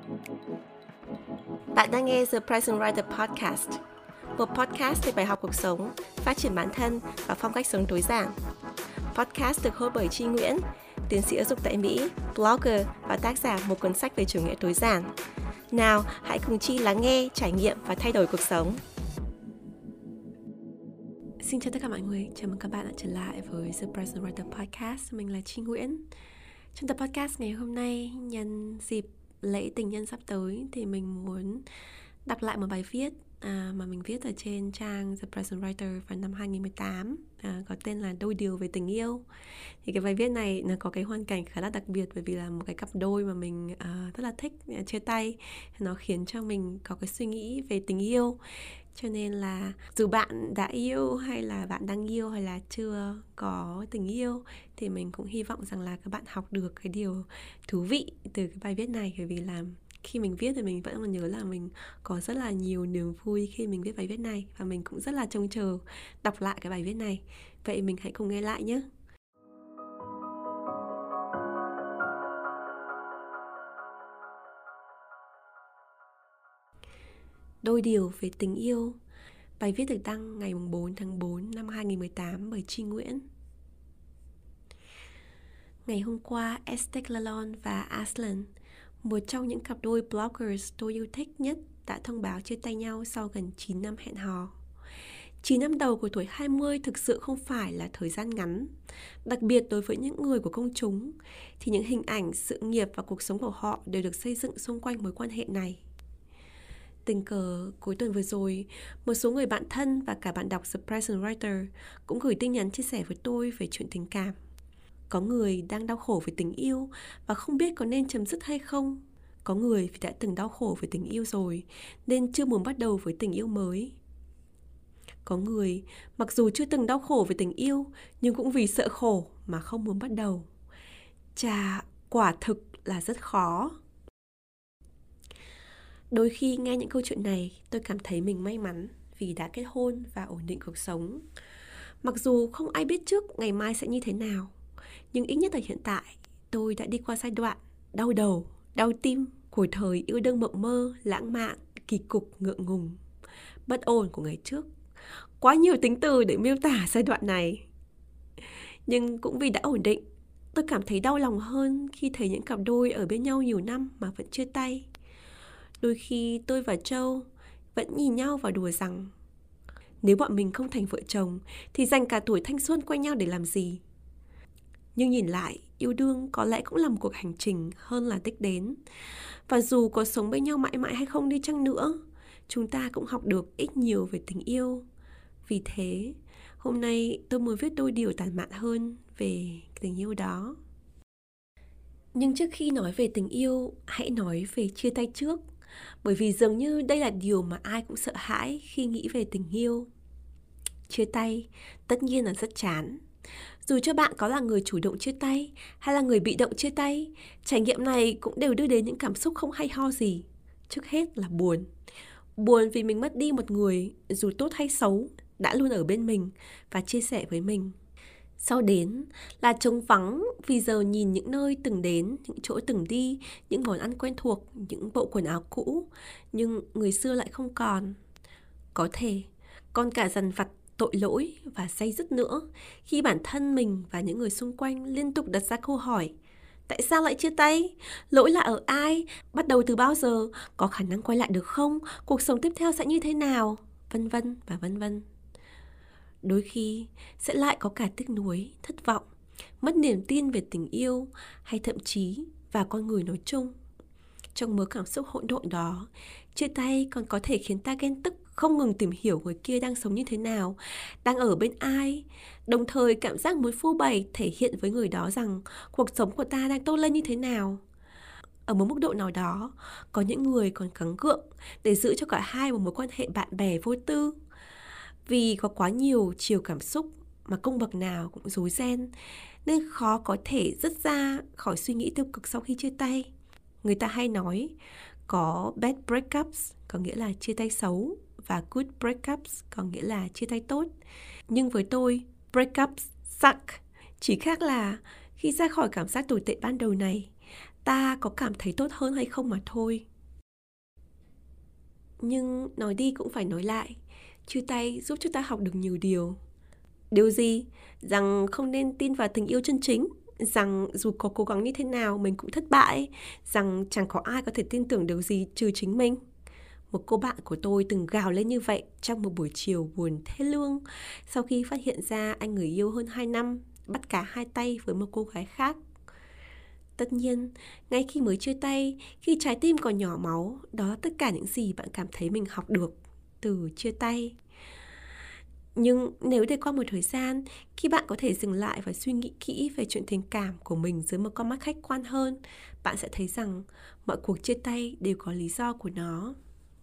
Bạn đang nghe The Present Writer Podcast, một podcast về bài học cuộc sống, phát triển bản thân và phong cách sống tối giản. Podcast được host bởi Chi Nguyễn, tiến sĩ giáo dục tại Mỹ, blogger và tác giả một cuốn sách về chủ nghĩa tối giản. Nào, hãy cùng Chi lắng nghe, trải nghiệm và thay đổi cuộc sống. Xin chào tất cả mọi người, chào mừng các bạn đã trở lại với The Present Writer Podcast. Mình là Chi Nguyễn. Trong tập podcast ngày hôm nay, nhân dịp lễ tình nhân sắp tới thì mình muốn đọc lại một bài viết mà mình viết ở trên trang The Present Writer vào năm 2018, có tên là Đôi điều về tình yêu. Thì cái bài viết này nó có cái hoàn cảnh khá là đặc biệt, bởi vì là một cái cặp đôi mà mình rất là thích chia tay. Nó khiến cho mình có cái suy nghĩ về tình yêu. Cho nên là dù bạn đã yêu hay là bạn đang yêu hay là chưa có tình yêu, thì mình cũng hy vọng rằng là các bạn học được cái điều thú vị từ cái bài viết này. Bởi vì là khi mình viết thì mình vẫn còn nhớ là mình có rất là nhiều niềm vui khi mình viết bài viết này. Và mình cũng rất là trông chờ đọc lại cái bài viết này. Vậy mình hãy cùng nghe lại nhé. Đôi điều về tình yêu. Bài viết được đăng ngày 4 tháng 4 năm 2018 bởi Chi Nguyễn. Ngày hôm qua, Estelle Lalonde và Aslan, một trong những cặp đôi bloggers tôi yêu thích nhất, đã thông báo chia tay nhau sau gần 9 năm hẹn hò. 9 năm đầu của tuổi 20 thực sự không phải là thời gian ngắn. Đặc biệt đối với những người của công chúng, thì những hình ảnh, sự nghiệp và cuộc sống của họ đều được xây dựng xung quanh mối quan hệ này. Tình cờ cuối tuần vừa rồi, một số người bạn thân và cả bạn đọc The Present Writer cũng gửi tin nhắn chia sẻ với tôi về chuyện tình cảm. Có người đang đau khổ về tình yêu và không biết có nên chấm dứt hay không. Có người vì đã từng đau khổ về tình yêu rồi nên chưa muốn bắt đầu với tình yêu mới. Có người mặc dù chưa từng đau khổ về tình yêu nhưng cũng vì sợ khổ mà không muốn bắt đầu. Chà, quả thực là rất khó. Đôi khi nghe những câu chuyện này, tôi cảm thấy mình may mắn vì đã kết hôn và ổn định cuộc sống. Mặc dù không ai biết trước ngày mai sẽ như thế nào, nhưng ít nhất ở hiện tại, tôi đã đi qua giai đoạn đau đầu, đau tim của thời yêu đương mộng mơ, lãng mạn, kỳ cục, ngượng ngùng, bất ổn của ngày trước. Quá nhiều tính từ để miêu tả giai đoạn này. Nhưng cũng vì đã ổn định, tôi cảm thấy đau lòng hơn khi thấy những cặp đôi ở bên nhau nhiều năm mà vẫn chia tay. Đôi khi tôi và Châu vẫn nhìn nhau và đùa rằng nếu bọn mình không thành vợ chồng thì dành cả tuổi thanh xuân quanh nhau để làm gì. Nhưng nhìn lại, yêu đương có lẽ cũng là một cuộc hành trình hơn là đích đến. Và dù có sống bên nhau mãi mãi hay không đi chăng nữa, chúng ta cũng học được ít nhiều về tình yêu. Vì thế, hôm nay tôi muốn viết đôi điều tản mạn hơn về tình yêu đó. Nhưng trước khi nói về tình yêu, hãy nói về chia tay trước. Bởi vì dường như đây là điều mà ai cũng sợ hãi khi nghĩ về tình yêu. Chia tay tất nhiên là rất chán. Dù cho bạn có là người chủ động chia tay hay là người bị động chia tay, trải nghiệm này cũng đều đưa đến những cảm xúc không hay ho gì. Trước hết là buồn. Buồn vì mình mất đi một người, dù tốt hay xấu, đã luôn ở bên mình và chia sẻ với mình. Sau đến là trống vắng, vì giờ nhìn những nơi từng đến, những chỗ từng đi, những món ăn quen thuộc, những bộ quần áo cũ, nhưng người xưa lại không còn. Có thể còn cả dằn vặt, tội lỗi và day dứt nữa khi bản thân mình và những người xung quanh liên tục đặt ra câu hỏi: tại sao lại chia tay? Lỗi là ở ai? Bắt đầu từ bao giờ? Có khả năng quay lại được không? Cuộc sống tiếp theo sẽ như thế nào? Vân vân và vân vân. Đôi khi sẽ lại có cả tiếc nuối, thất vọng, mất niềm tin về tình yêu hay thậm chí vào con người nói chung. Trong mớ cảm xúc hỗn độn đó, chia tay còn có thể khiến ta ghen tức, không ngừng tìm hiểu người kia đang sống như thế nào, đang ở bên ai, đồng thời cảm giác muốn phô bày thể hiện với người đó rằng cuộc sống của ta đang tốt lên như thế nào. Ở một mức độ nào đó, có những người còn gắng gượng để giữ cho cả hai một mối quan hệ bạn bè vô tư. Vì có quá nhiều chiều cảm xúc mà cung bậc nào cũng rối ren, nên khó có thể dứt ra khỏi suy nghĩ tiêu cực sau khi chia tay. Người ta hay nói có bad breakups, có nghĩa là chia tay xấu, và good breakups, có nghĩa là chia tay tốt. Nhưng với tôi, breakups suck. Chỉ khác là khi ra khỏi cảm giác tồi tệ ban đầu này, ta có cảm thấy tốt hơn hay không mà thôi. Nhưng nói đi cũng phải nói lại, chia tay giúp cho ta học được nhiều điều. Điều gì? Rằng không nên tin vào tình yêu chân chính, rằng dù có cố gắng như thế nào mình cũng thất bại, rằng chẳng có ai có thể tin tưởng điều gì trừ chính mình. Một cô bạn của tôi từng gào lên như vậy trong một buổi chiều buồn thê lương sau khi phát hiện ra anh người yêu hơn 2 năm bắt cả hai tay với một cô gái khác. Tất nhiên, ngay khi mới chia tay, khi trái tim còn nhỏ máu, đó là tất cả những gì bạn cảm thấy mình học được từ chia tay. Nhưng nếu để qua một thời gian, khi bạn có thể dừng lại và suy nghĩ kỹ về chuyện tình cảm của mình dưới một con mắt khách quan hơn, bạn sẽ thấy rằng mọi cuộc chia tay đều có lý do của nó.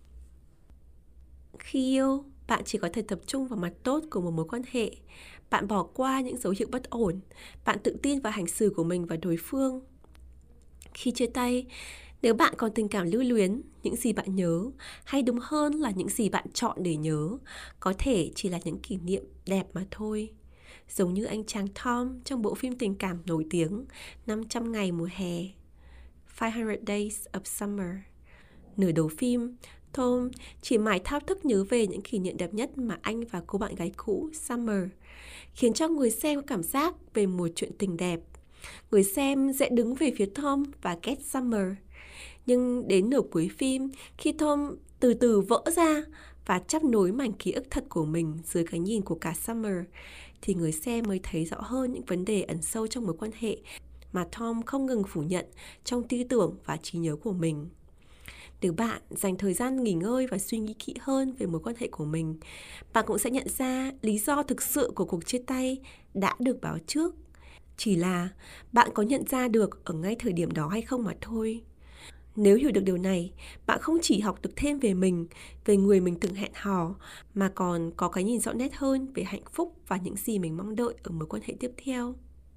Khi yêu, bạn chỉ có thể tập trung vào mặt tốt của một mối quan hệ. Bạn bỏ qua những dấu hiệu bất ổn. Bạn tự tin vào hành xử của mình và đối phương. Khi chia tay, nếu bạn còn tình cảm lưu luyến, những gì bạn nhớ, hay đúng hơn là những gì bạn chọn để nhớ, có thể chỉ là những kỷ niệm đẹp mà thôi. Giống như anh chàng Tom trong bộ phim tình cảm nổi tiếng 500 ngày mùa hè, 500 Days of Summer. Nửa đầu phim, Tom chỉ mải thao thức nhớ về những kỷ niệm đẹp nhất mà anh và cô bạn gái cũ Summer, khiến cho người xem có cảm giác về một chuyện tình đẹp. Người xem sẽ đứng về phía Tom và ghét Summer. Nhưng đến nửa cuối phim, khi Tom từ từ vỡ ra và chắp nối mảnh ký ức thật của mình dưới cái nhìn của cả Summer, thì người xem mới thấy rõ hơn những vấn đề ẩn sâu trong mối quan hệ mà Tom không ngừng phủ nhận trong tư tưởng và trí nhớ của mình. Nếu bạn dành thời gian nghỉ ngơi và suy nghĩ kỹ hơn về mối quan hệ của mình, bạn cũng sẽ nhận ra lý do thực sự của cuộc chia tay đã được báo trước. Chỉ là bạn có nhận ra được ở ngay thời điểm đó hay không mà thôi. Nếu hiểu được điều này, bạn không chỉ học được thêm về mình, về người mình từng hẹn hò, mà còn có cái nhìn rõ nét hơn về hạnh phúc và những gì mình mong đợi ở mối quan hệ tiếp theo.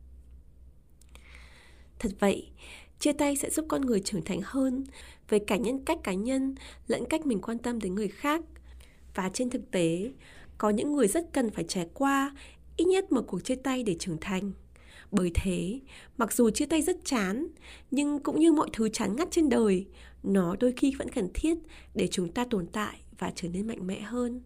Thật vậy, chia tay sẽ giúp con người trưởng thành hơn về cả nhân cách cá nhân lẫn cách mình quan tâm đến người khác. Và trên thực tế, có những người rất cần phải trải qua ít nhất một cuộc chia tay để trưởng thành. Bởi thế, mặc dù chia tay rất chán, nhưng cũng như mọi thứ chán ngắt trên đời, nó đôi khi vẫn cần thiết để chúng ta tồn tại và trở nên mạnh mẽ hơn.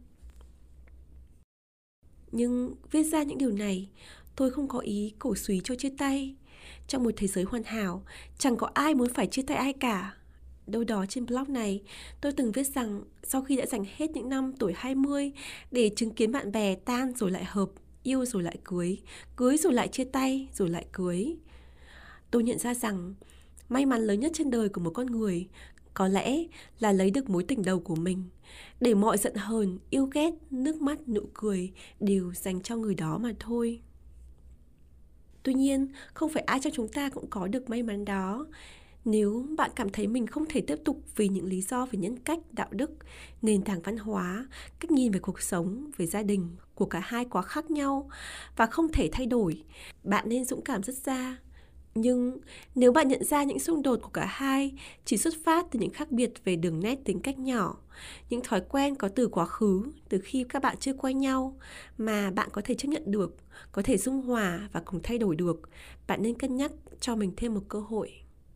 Nhưng viết ra những điều này, tôi không có ý cổ súy cho chia tay. Trong một thế giới hoàn hảo, chẳng có ai muốn phải chia tay ai cả. Đâu đó trên blog này, tôi từng viết rằng sau khi đã dành hết những năm tuổi 20 để chứng kiến bạn bè tan rồi lại hợp, yêu rồi lại cưới, cưới rồi lại chia tay, rồi lại cưới, tôi nhận ra rằng may mắn lớn nhất trên đời của một con người có lẽ là lấy được mối tình đầu của mình, để mọi giận hờn, yêu ghét, nước mắt, nụ cười đều dành cho người đó mà thôi. Tuy nhiên, không phải ai trong chúng ta cũng có được may mắn đó. Nếu bạn cảm thấy mình không thể tiếp tục vì những lý do về nhân cách, đạo đức, nền tảng văn hóa, cách nhìn về cuộc sống, về gia đình của cả hai quá khác nhau và không thể thay đổi, bạn nên dũng cảm dứt ra. Nhưng nếu bạn nhận ra những xung đột của cả hai chỉ xuất phát từ những khác biệt về đường nét tính cách nhỏ, những thói quen có từ quá khứ, từ khi các bạn chưa quen nhau mà bạn có thể chấp nhận được, có thể dung hòa và cùng thay đổi được, bạn nên cân nhắc cho mình thêm một cơ hội.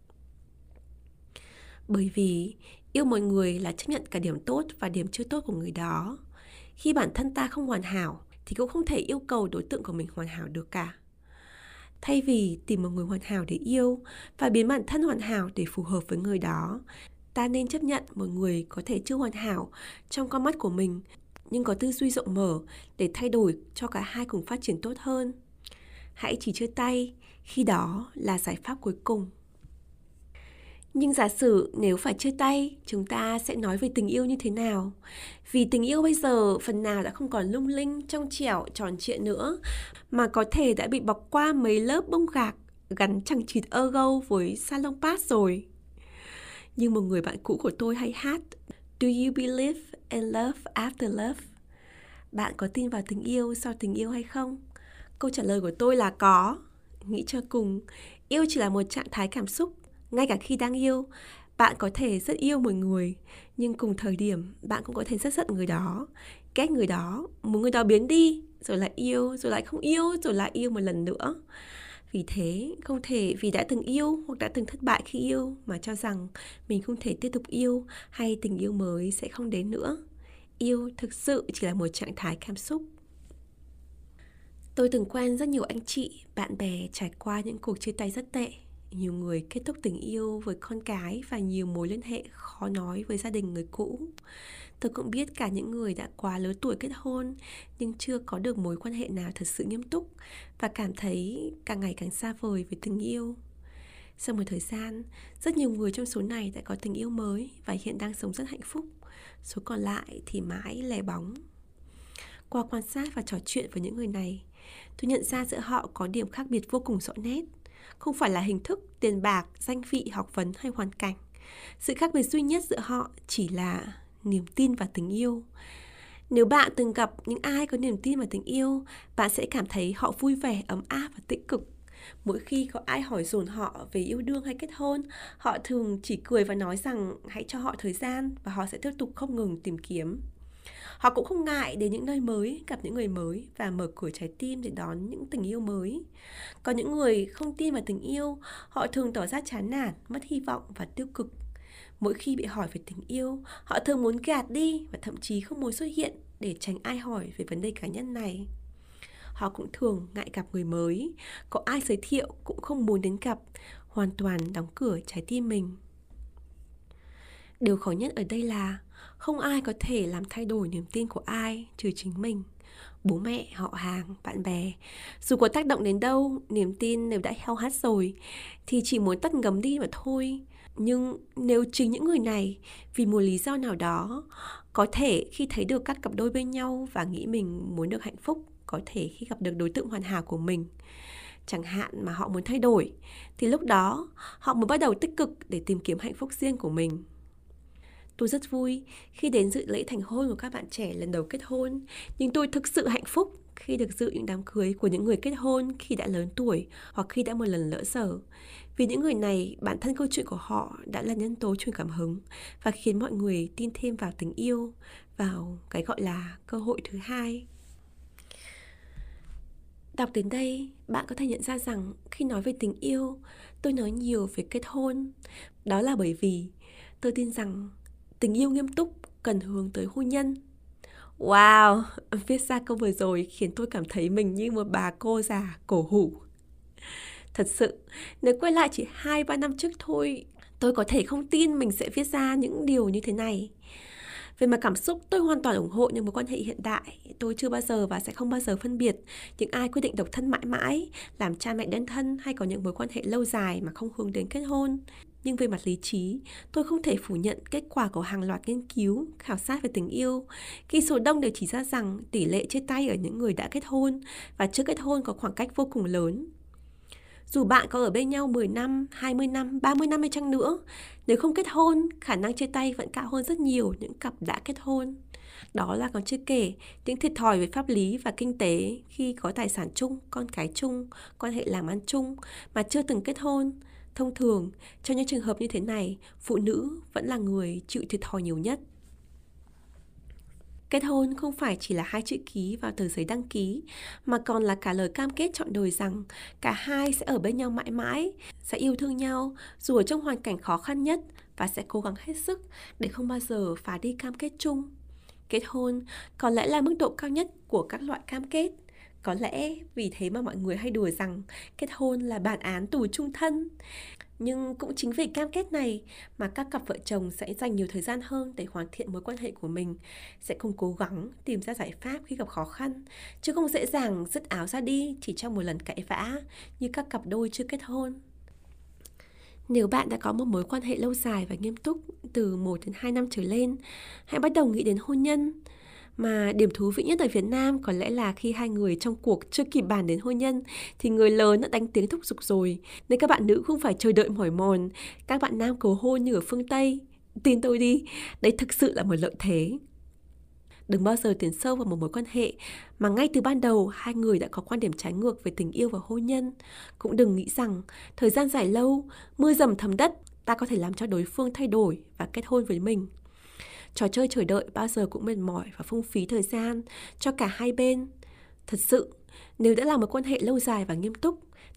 Bởi vì yêu một người là chấp nhận cả điểm tốt và điểm chưa tốt của người đó. Khi bản thân ta không hoàn hảo thì cũng không thể yêu cầu đối tượng của mình hoàn hảo được cả. Thay vì tìm một người hoàn hảo để yêu và biến bản thân hoàn hảo để phù hợp với người đó, ta nên chấp nhận một người có thể chưa hoàn hảo trong con mắt của mình, nhưng có tư duy rộng mở để thay đổi cho cả hai cùng phát triển tốt hơn. Hãy chỉ chia tay khi đó là giải pháp cuối cùng. Nhưng giả sử nếu phải chia tay, chúng ta sẽ nói về tình yêu như thế nào? Vì tình yêu bây giờ phần nào đã không còn lung linh, trong trẻo, tròn trịa nữa, mà có thể đã bị bọc qua mấy lớp bông gạc, gắn chằng chịt ergo với salon pass rồi. Như một người bạn cũ của tôi hay hát, Do you believe in love after love? Bạn có tin vào tình yêu sau tình yêu hay không? Câu trả lời của tôi là có. Nghĩ cho cùng, yêu chỉ là một trạng thái cảm xúc. Ngay cả khi đang yêu, bạn có thể rất yêu một người, nhưng cùng thời điểm bạn cũng có thể rất giận người đó, ghét người đó, muốn người đó biến đi, rồi lại yêu, rồi lại không yêu, rồi lại yêu một lần nữa. Vì thế, không thể vì đã từng yêu hoặc đã từng thất bại khi yêu mà cho rằng mình không thể tiếp tục yêu hay tình yêu mới sẽ không đến nữa. Yêu thực sự chỉ là một trạng thái cảm xúc. Tôi từng quen rất nhiều anh chị, bạn bè trải qua những cuộc chia tay rất tệ. Nhiều người kết thúc tình yêu với con cái và nhiều mối liên hệ khó nói với gia đình người cũ. Tôi cũng biết cả những người đã quá lớn tuổi kết hôn nhưng chưa có được mối quan hệ nào thật sự nghiêm túc và cảm thấy càng ngày càng xa vời với tình yêu. Sau một thời gian, rất nhiều người trong số này đã có tình yêu mới và hiện đang sống rất hạnh phúc. Số còn lại thì mãi lẻ bóng. Qua quan sát và trò chuyện với những người này, tôi nhận ra giữa họ có điểm khác biệt vô cùng rõ nét. Không phải là hình thức, tiền bạc, danh vị, học vấn hay hoàn cảnh. Sự khác biệt duy nhất giữa họ chỉ là niềm tin và tình yêu. Nếu bạn từng gặp những ai có niềm tin và tình yêu, bạn sẽ cảm thấy họ vui vẻ, ấm áp và tích cực. Mỗi khi có ai hỏi dồn họ về yêu đương hay kết hôn, họ thường chỉ cười và nói rằng hãy cho họ thời gian và họ sẽ tiếp tục không ngừng tìm kiếm. Họ cũng không ngại đến những nơi mới, gặp những người mới và mở cửa trái tim để đón những tình yêu mới. Còn những người không tin vào tình yêu, họ thường tỏ ra chán nản, mất hy vọng và tiêu cực. Mỗi khi bị hỏi về tình yêu, họ thường muốn gạt đi và thậm chí không muốn xuất hiện để tránh ai hỏi về vấn đề cá nhân này. Họ cũng thường ngại gặp người mới, có ai giới thiệu cũng không muốn đến gặp, hoàn toàn đóng cửa trái tim mình. Điều khó nhất ở đây là không ai có thể làm thay đổi niềm tin của ai trừ chính mình. Bố mẹ, họ hàng, bạn bè, dù có tác động đến đâu, niềm tin nếu đã heo hắt rồi thì chỉ muốn tắt ngấm đi mà thôi. Nhưng nếu chính những người này vì một lý do nào đó, có thể khi thấy được các cặp đôi bên nhau và nghĩ mình muốn được hạnh phúc, có thể khi gặp được đối tượng hoàn hảo của mình, chẳng hạn mà họ muốn thay đổi, thì lúc đó họ mới bắt đầu tích cực để tìm kiếm hạnh phúc riêng của mình. Tôi rất vui khi đến dự lễ thành hôn của các bạn trẻ lần đầu kết hôn, nhưng tôi thực sự hạnh phúc khi được dự những đám cưới của những người kết hôn khi đã lớn tuổi hoặc khi đã một lần lỡ dở. Vì những người này, bản thân câu chuyện của họ đã là nhân tố truyền cảm hứng và khiến mọi người tin thêm vào tình yêu, vào cái gọi là cơ hội thứ hai. Đọc đến đây, bạn có thể nhận ra rằng khi nói về tình yêu, tôi nói nhiều về kết hôn. Đó là bởi vì tôi tin rằng tình yêu nghiêm túc cần hướng tới hôn nhân. Wow, viết ra câu vừa rồi khiến tôi cảm thấy mình như một bà cô già cổ hủ. Thật sự, nếu quay lại chỉ 2-3 năm trước thôi, tôi có thể không tin mình sẽ viết ra những điều như thế này. Về mặt cảm xúc, tôi hoàn toàn ủng hộ những mối quan hệ hiện đại. Tôi chưa bao giờ và sẽ không bao giờ phân biệt những ai quyết định độc thân mãi mãi, làm cha mẹ đơn thân hay có những mối quan hệ lâu dài mà không hướng đến kết hôn. Nhưng về mặt lý trí, tôi không thể phủ nhận kết quả của hàng loạt nghiên cứu, khảo sát về tình yêu, khi số đông đều chỉ ra rằng tỷ lệ chia tay ở những người đã kết hôn và chưa kết hôn có khoảng cách vô cùng lớn. Dù bạn có ở bên nhau 10 năm, 20 năm, 30 năm hay chăng nữa, nếu không kết hôn, khả năng chia tay vẫn cao hơn rất nhiều những cặp đã kết hôn. Đó là còn chưa kể những thiệt thòi về pháp lý và kinh tế khi có tài sản chung, con cái chung, quan hệ làm ăn chung mà chưa từng kết hôn. Thông thường, trong những trường hợp như thế này, phụ nữ vẫn là người chịu thiệt thòi nhiều nhất. Kết hôn không phải chỉ là 2 chữ ký vào tờ giấy đăng ký, mà còn là cả lời cam kết trọn đời rằng cả hai sẽ ở bên nhau mãi mãi, sẽ yêu thương nhau dù ở trong hoàn cảnh khó khăn nhất và sẽ cố gắng hết sức để không bao giờ phá đi cam kết chung. Kết hôn có lẽ là mức độ cao nhất của các loại cam kết. Có lẽ vì thế mà mọi người hay đùa rằng kết hôn là bản án tù chung thân. Nhưng cũng chính vì cam kết này mà các cặp vợ chồng sẽ dành nhiều thời gian hơn để hoàn thiện mối quan hệ của mình, sẽ cùng cố gắng tìm ra giải pháp khi gặp khó khăn, chứ không dễ dàng dứt áo ra đi chỉ trong một lần cãi vã như các cặp đôi chưa kết hôn. Nếu bạn đã có một mối quan hệ lâu dài và nghiêm túc từ 1 đến 2 năm trở lên, hãy bắt đầu nghĩ đến hôn nhân. Mà điểm thú vị nhất ở Việt Nam có lẽ là khi hai người trong cuộc chưa kịp bàn đến hôn nhân thì người lớn đã đánh tiếng thúc giục rồi, nên các bạn nữ không phải chờ đợi mỏi mòn các bạn nam cầu hôn như ở phương Tây. Tin tôi đi, đây thực sự là một lợi thế. Đừng bao giờ tiến sâu vào một mối quan hệ mà ngay từ ban đầu hai người đã có quan điểm trái ngược về tình yêu và hôn nhân. Cũng đừng nghĩ rằng thời gian dài lâu, mưa dầm thấm đất, ta có thể làm cho đối phương thay đổi và kết hôn với mình. Trò chơi chờ đợi bao giờ cũng mệt mỏi và phung phí thời gian cho cả hai bên. Thật sự, nếu đã là một quan hệ lâu dài và nghiêm túc,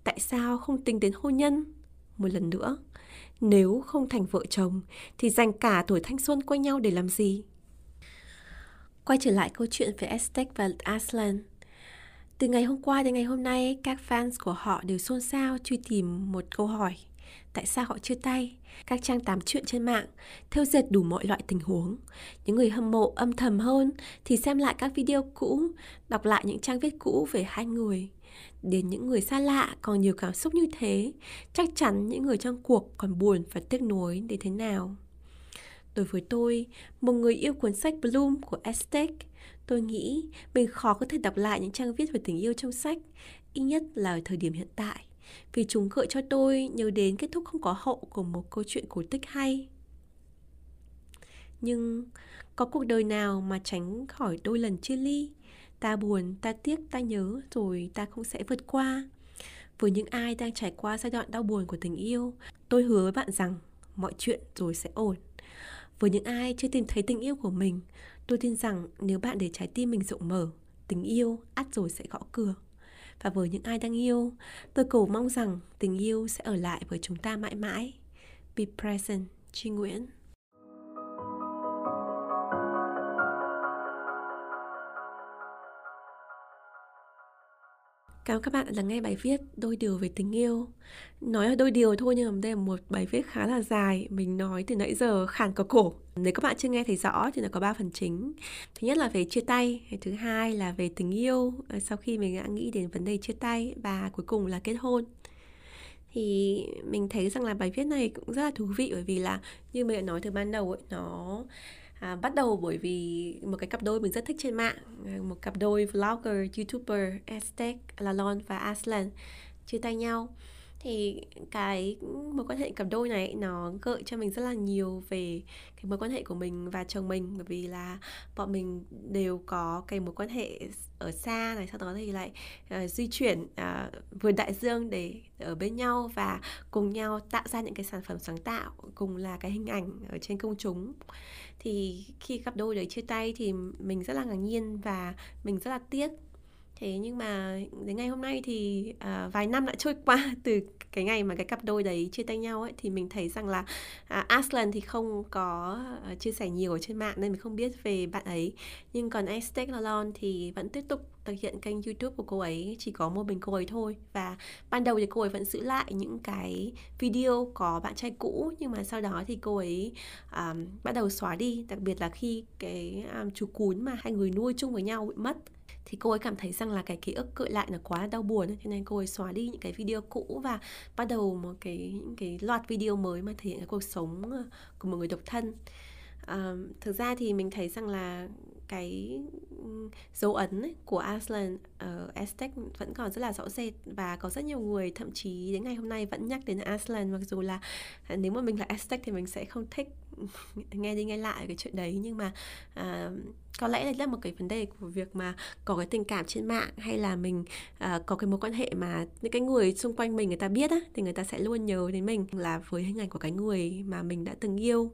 Tại sao không tính đến hôn nhân? Một lần nữa, nếu không thành vợ chồng thì dành cả tuổi thanh xuân quanh nhau để làm gì? Quay trở lại câu chuyện về Aztec và Aslan. Từ ngày hôm qua đến ngày hôm nay, các fans của họ đều xôn xao truy tìm một câu hỏi: tại sao họ chia tay? Các trang tám chuyện trên mạng thêu dệt đủ mọi loại tình huống. Những người hâm mộ âm thầm hơn thì xem lại các video cũ, đọc lại những trang viết cũ về hai người. Đến những người xa lạ còn nhiều cảm xúc như thế, chắc chắn những người trong cuộc còn buồn và tiếc nuối đến thế nào. Đối với tôi, một người yêu cuốn sách Bloom của Aztec, tôi nghĩ mình khó có thể đọc lại những trang viết về tình yêu trong sách, ít nhất là ở thời điểm hiện tại, vì chúng gợi cho tôi nhớ đến kết thúc không có hậu của một câu chuyện cổ tích hay. Nhưng có cuộc đời nào mà tránh khỏi đôi lần chia ly? Ta buồn, ta tiếc, ta nhớ, rồi ta cũng sẽ vượt qua. Với những ai đang trải qua giai đoạn đau buồn của tình yêu, tôi hứa với bạn rằng mọi chuyện rồi sẽ ổn. Với những ai chưa tìm thấy tình yêu của mình, tôi tin rằng nếu bạn để trái tim mình rộng mở, tình yêu ắt rồi sẽ gõ cửa. Và với những ai đang yêu, tôi cầu mong rằng tình yêu sẽ ở lại với chúng ta mãi mãi. Be present, Tri Nguyễn. Cảm ơn các bạn đã lắng nghe bài viết Đôi điều về tình yêu. Nói là đôi điều thôi nhưng mà đây là một bài viết khá là dài. Mình nói từ nãy giờ khàn cả cổ. Nếu các bạn chưa nghe thấy rõ thì nó có 3 phần chính. Thứ nhất là về chia tay, thứ hai là về tình yêu sau khi mình đã nghĩ đến vấn đề chia tay, và cuối cùng là kết hôn. Thì mình thấy rằng là bài viết này cũng rất là thú vị, bởi vì là như mình đã nói từ ban đầu ấy, nó bắt đầu bởi vì một cái cặp đôi mình rất thích trên mạng, một cặp đôi vlogger, youtuber Aztec, Lalon và Aslan chia tay nhau. Thì cái mối quan hệ cặp đôi này nó gợi cho mình rất là nhiều về cái mối quan hệ của mình và chồng mình, bởi vì là bọn mình đều có cái mối quan hệ ở xa này, sau đó thì lại di chuyển vượt đại dương để ở bên nhau và cùng nhau tạo ra những cái sản phẩm sáng tạo, cùng là cái hình ảnh ở trên công chúng. Thì khi cặp đôi đấy chia tay thì mình rất là ngạc nhiên và mình rất là tiếc. Thế nhưng mà đến ngày hôm nay thì vài năm đã trôi qua từ cái ngày mà cái cặp đôi đấy chia tay nhau ấy, thì mình thấy rằng là Aslan thì không có chia sẻ nhiều ở trên mạng nên mình không biết về bạn ấy. Nhưng còn Aztec Lalon thì vẫn tiếp tục thực hiện kênh YouTube của cô ấy, chỉ có một mình cô ấy thôi. Và ban đầu thì cô ấy vẫn giữ lại những cái video có bạn trai cũ, nhưng mà sau đó thì cô ấy bắt đầu xóa đi. Đặc biệt là khi cái chú cún mà hai người nuôi chung với nhau bị mất, thì cô ấy cảm thấy rằng là cái ký ức gợi lại là quá đau buồn, cho nên cô ấy xóa đi những cái video cũ và bắt đầu một cái loạt video mới mà thể hiện cái cuộc sống của một người độc thân. Thực ra thì mình thấy rằng là cái dấu ấn ấy của Aslan ở Aztec vẫn còn rất là rõ rệt, và có rất nhiều người thậm chí đến ngày hôm nay vẫn nhắc đến Aslan, mặc dù là nếu mà mình là Aztec thì mình sẽ không thích nghe đi nghe lại cái chuyện đấy. Nhưng mà có lẽ đấy là một cái vấn đề của việc mà có cái tình cảm trên mạng, hay là mình có cái mối quan hệ mà những cái người xung quanh mình người ta biết á, thì người ta sẽ luôn nhớ đến mình là với hình ảnh của cái người mà mình đã từng yêu.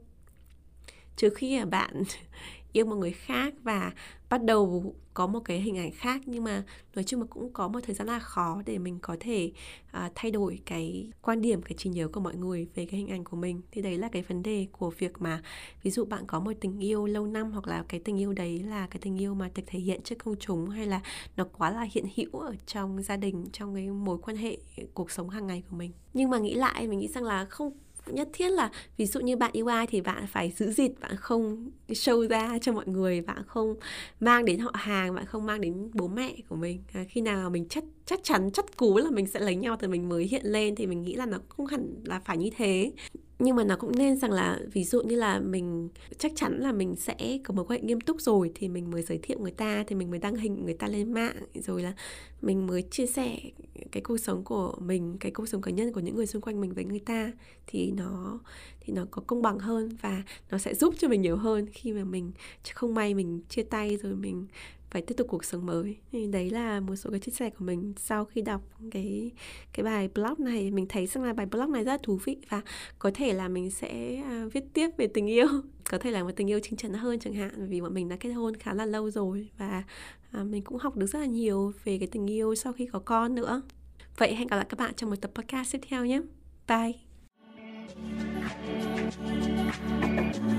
Trừ khi là bạn yêu một người khác và bắt đầu có một cái hình ảnh khác, nhưng mà nói chung là cũng có một thời gian là khó để mình có thể thay đổi cái quan điểm, cái trí nhớ của mọi người về cái hình ảnh của mình. Thì đấy là cái vấn đề của việc mà ví dụ bạn có một tình yêu lâu năm, hoặc là cái tình yêu đấy là cái tình yêu mà được thể hiện trước công chúng, hay là nó quá là hiện hữu ở trong gia đình, trong cái mối quan hệ cuộc sống hàng ngày của mình. Nhưng mà nghĩ lại, mình nghĩ rằng là không nhất thiết là ví dụ như bạn yêu ai thì bạn phải giữ gìn, bạn không show ra cho mọi người, bạn không mang đến họ hàng, bạn không mang đến bố mẹ của mình. Khi nào mình chắc chắn chắc cú là mình sẽ lấy nhau thì mình mới hiện lên, thì mình nghĩ là nó không hẳn là phải như thế. Nhưng mà nó cũng nên rằng là ví dụ như là mình chắc chắn là mình sẽ có một quan hệ nghiêm túc rồi thì mình mới giới thiệu người ta, thì mình mới đăng hình người ta lên mạng, rồi là mình mới chia sẻ cái cuộc sống của mình, cái cuộc sống cá nhân của những người xung quanh mình với người ta, thì nó có công bằng hơn và nó sẽ giúp cho mình nhiều hơn khi mà mình không may mình chia tay rồi mình phải tiếp tục cuộc sống mới. Thì đấy là một số cái chia sẻ của mình sau khi đọc cái bài blog này. Mình thấy rằng là bài blog này rất là thú vị, và có thể là mình sẽ viết tiếp về tình yêu, có thể là một tình yêu chín chắn hơn chẳng hạn, vì bọn mình đã kết hôn khá là lâu rồi, và mình cũng học được rất là nhiều về cái tình yêu sau khi có con nữa. Vậy hẹn gặp lại các bạn trong một tập podcast tiếp theo nhé. Bye!